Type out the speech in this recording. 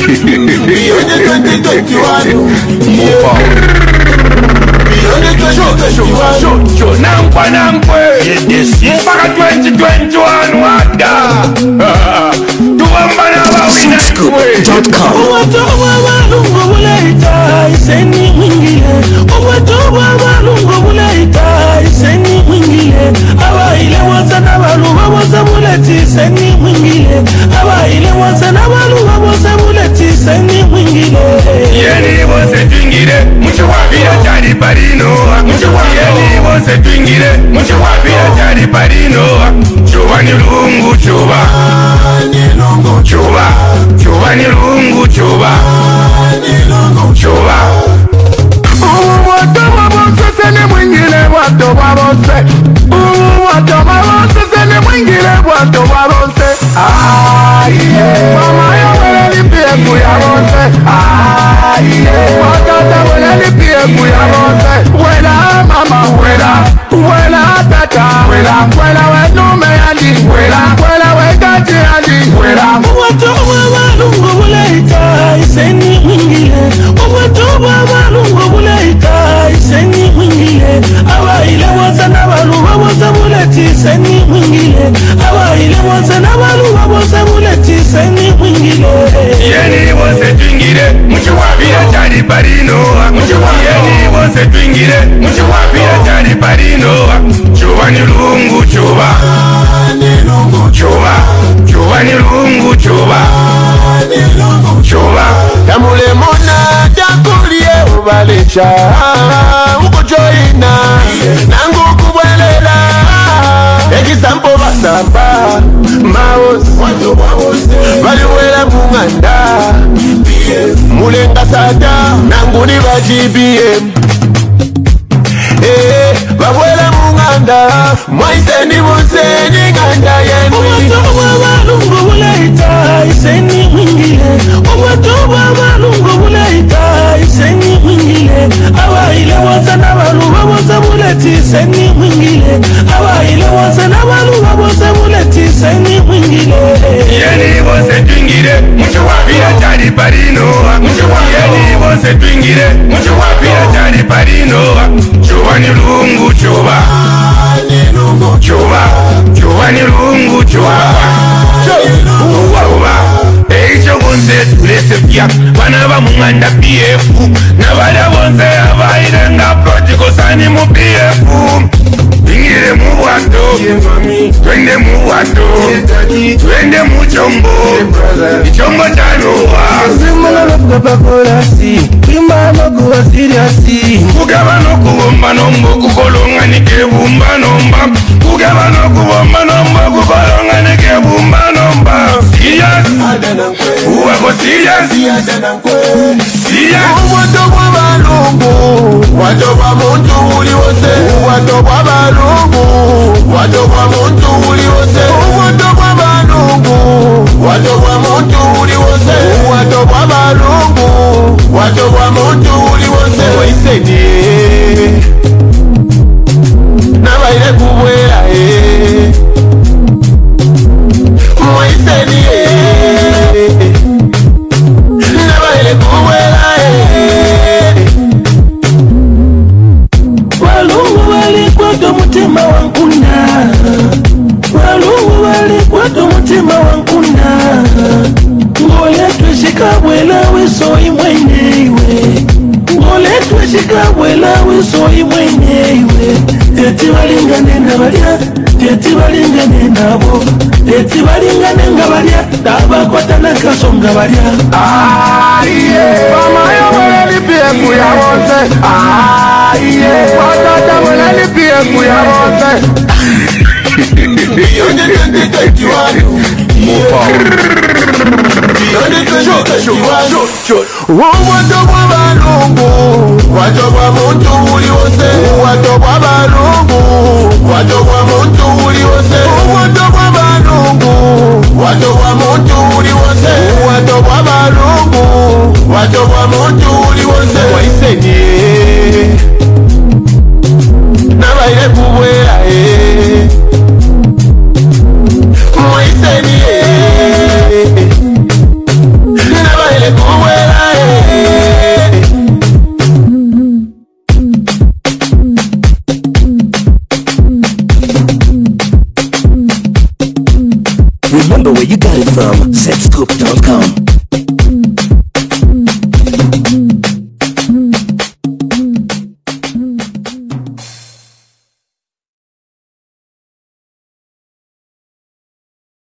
Beyond the 2021. Nankwe mpaka 2021 wada tuwambana Scoop.com. Uwatoba walungo bulaita iseni mwingile. Uwatoba walungo bulaita iseni mwingile. Abaile waza na baluwa waza buleti iseni mwingile. Abaile waza na baluwa waza buleti iseni mwingile. Yeni wose twingire muchiwapira chari parino. Yeni wose twingire muchiwapira chari parino. Chuba ni lungu chuba. Chuba Chuba ni lungu chuba. Chuba watoba bonse sene mwingile watoba bonse. Watoba bonse sene mwingile watoba bonse. Mama yo wele lipie kuya bonse. Watata wele lipie kuya bonse. Wela mama wela. Wela tata wela. Wela we nume yandi wela. Wela we kati yandi wela. Uwatoba walungo bulaita iseni mwingile. Uwatoba walungo bulaita iseni mwingile. Abaile waza na baluwa waza buleti iseni mwingile. Abaile waza na baluwa waza buleti iseni mwingile. Yeni wose twingire muchiwapira chari parino. Yeni wose twingire muchiwapira chari parino. Chuba ni lungu chuba. Chuba Chuba ni lungu chuba. Chuba Tamule mona jakulie ubalecha uko joina nangu kubwelela example basamba maos baliwela munganda mulenga sata nangu ni ba GBM babwela munganda mwaiseni museni nganda yenu. Uwatoba walungo bulaita iseni mwingile. Uwatoba walungo bulaita iseni mwingile. Abaile waza na baluwa waza buleti iseni mwingile. Abaile waza na baluwa waza buleti iseni mwingile. Yeni wose twingire muchiwapira chari parino. Yeni wose twingire muchiwapira chari parino. Chuba ni lungu chuba. Chuba Chuba ni lungu chuba. Chuba Eicho bonse tulese pia bana ba munganda PF. Na bala bonse abaire nga protiko sani mu PF. Ingire mu wato twende mu wato twende mu chombo ichombo chanuwa. Simula lokuga bakolasi Kimba lokuga siriasi. Kugaba no kubomba nombo kukolonga nike bumba nomba. Kugaba no kubomba nombo kukolonga nike bumba nomba. Serious uwako serious. Serious Uwatoba balungu watoba muntu uli wose. Uwatoba balungu watoba muntu uli wose. Uwatoba balungu watoba muntu uli wose. Uwatoba balungu watoba muntu uli wose. Waiseni nabaile kubwela Waiseni nabaile kubwela Walungu walikwata mutima wankuna. Walungu walikwata mutima wankuna. Ngole tweshika bwela wisoi mwenyewe. Ngole tweshika bwela wisoi mwenyewe. Teti balingane na balya. Teti balingane nabo. Teti balingane nga balya. Tabakwata na kasonga balya. mama yo wele lipie kuya bonse. Watata wele lipie kuya bonse. Beyond the 2021. Beyond the 2021. Uwatoba balungu watoba muntu uli wose. Uwatoba balungu watoba muntu uli wose. Uwatoba balungu watoba muntu uli wose. Uwatoba balungu watoba muntu uli wose. Waiseni nabaile kubwela Waiseni nabaile kubwela Live from zscoop.com.